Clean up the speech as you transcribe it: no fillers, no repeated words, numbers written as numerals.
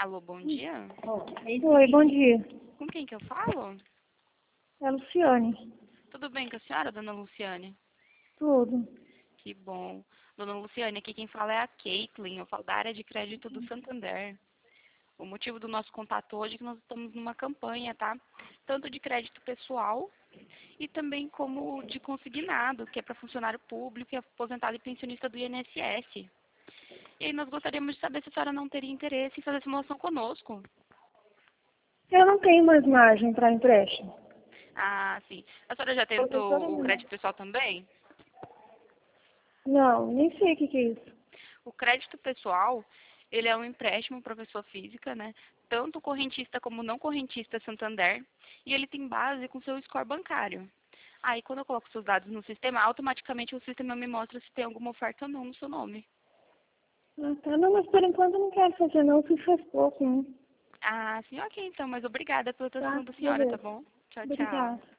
Alô, bom dia. Oi, bom dia. Com quem que eu falo? É a Luciane. Tudo bem com a senhora, dona Luciane? Tudo. Que bom. Dona Luciane, aqui quem fala é a Caitlin, eu falo da área de crédito do Santander. O motivo do nosso contato hoje é que nós estamos numa campanha, tá? Tanto de crédito pessoal e também como de consignado, que é para funcionário público e aposentado e pensionista do INSS. E aí nós gostaríamos de saber se a senhora não teria interesse em fazer simulação conosco. Eu não tenho mais margem para empréstimo. Ah, sim. A senhora já Professora, tentou o crédito pessoal também? não, nem sei o que é isso. O crédito pessoal, ele é um empréstimo para pessoa física, né? Tanto correntista como não correntista Santander, e ele tem base com seu score bancário. Aí, quando eu coloco seus dados no sistema, automaticamente o sistema me mostra se tem alguma oferta ou não no seu nome. Ah, tá. Não, mas por enquanto eu não quero fazer não, porque faz pouco, né? Ah, sim, ok, então, mas obrigada pela atenção Tá, da senhora, tá beleza. bom? Tchau, tchau. Obrigada.